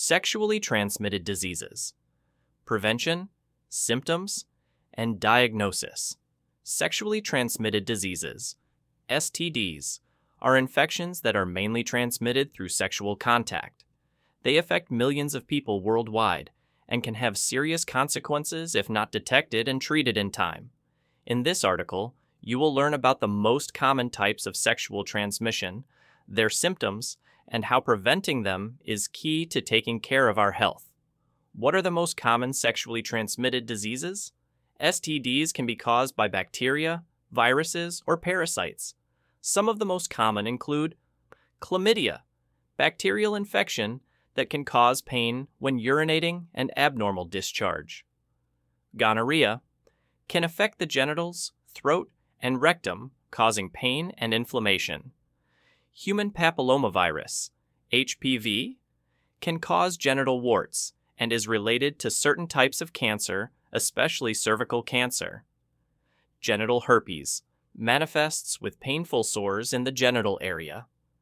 Sexually transmitted diseases. Prevention, symptoms, and diagnosis. Sexually transmitted diseases, STDs, are infections that are mainly transmitted through sexual contact. They affect millions of people worldwide and can have serious consequences if not detected and treated in time. In this article, you will learn about the most common types of sexual transmission, their symptoms, and how preventing them is key to taking care of our health. What are the most common sexually transmitted diseases? STDs can be caused by bacteria, viruses, or parasites. Some of the most common include chlamydia, bacterial infection that can cause pain when urinating and abnormal discharge. Gonorrhea can affect the genitals, throat, and rectum, causing pain and inflammation. Human papillomavirus, HPV, can cause genital warts and is related to certain types of cancer, especially cervical cancer. Genital herpes manifests with painful sores in the genital area.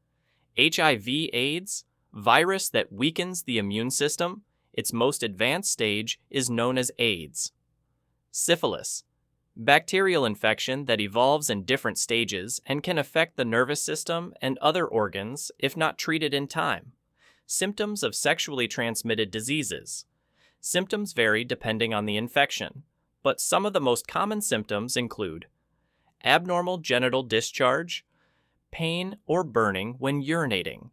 HIV/AIDS, virus that weakens the immune system, its most advanced stage is known as AIDS. Syphilis, bacterial infection that evolves in different stages and can affect the nervous system and other organs if not treated in time. Symptoms of sexually transmitted diseases. Symptoms vary depending on the infection, but some of the most common symptoms include abnormal genital discharge, pain or burning when urinating,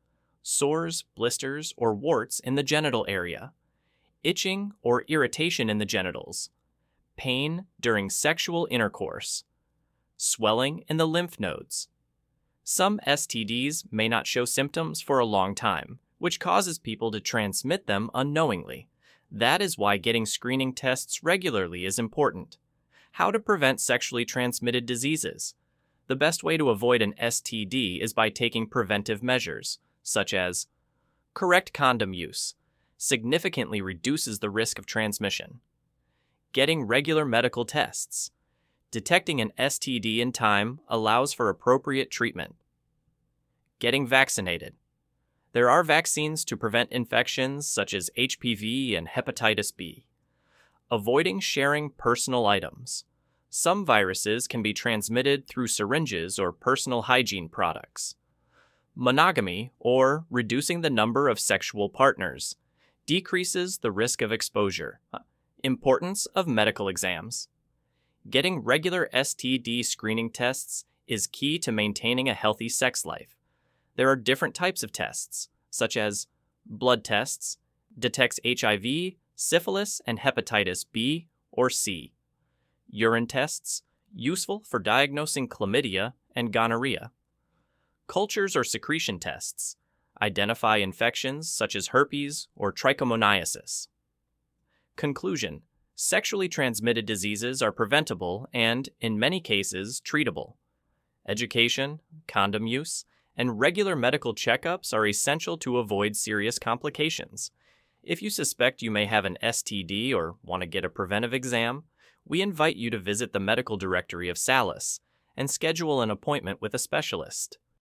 sores, blisters, or warts in the genital area, itching or irritation in the genitals, pain during sexual intercourse, swelling in the lymph nodes. Some STDs may not show symptoms for a long time, which causes people to transmit them unknowingly. That is why getting screening tests regularly is important. How to prevent sexually transmitted diseases. The best way to avoid an STD is by taking preventive measures, such as correct condom use, significantly reduces the risk of transmission. Getting regular medical tests. Detecting an STD in time allows for appropriate treatment. Getting vaccinated. There are vaccines to prevent infections such as HPV and hepatitis B. Avoiding sharing personal items. Some viruses can be transmitted through syringes or personal hygiene products. Monogamy, or reducing the number of sexual partners, decreases the risk of exposure. Importance of medical exams. Getting regular STD screening tests is key to maintaining a healthy sex life. There are different types of tests, such as blood tests, detects HIV, syphilis, and hepatitis B or C. Urine tests, useful for diagnosing chlamydia and gonorrhea. Cultures or secretion tests, identify infections such as herpes or trichomoniasis. Conclusion: sexually transmitted diseases are preventable and, in many cases, treatable. Education, condom use, and regular medical checkups are essential to avoid serious complications. If you suspect you may have an STD or want to get a preventive exam, we invite you to visit the medical directory of SALUS and schedule an appointment with a specialist.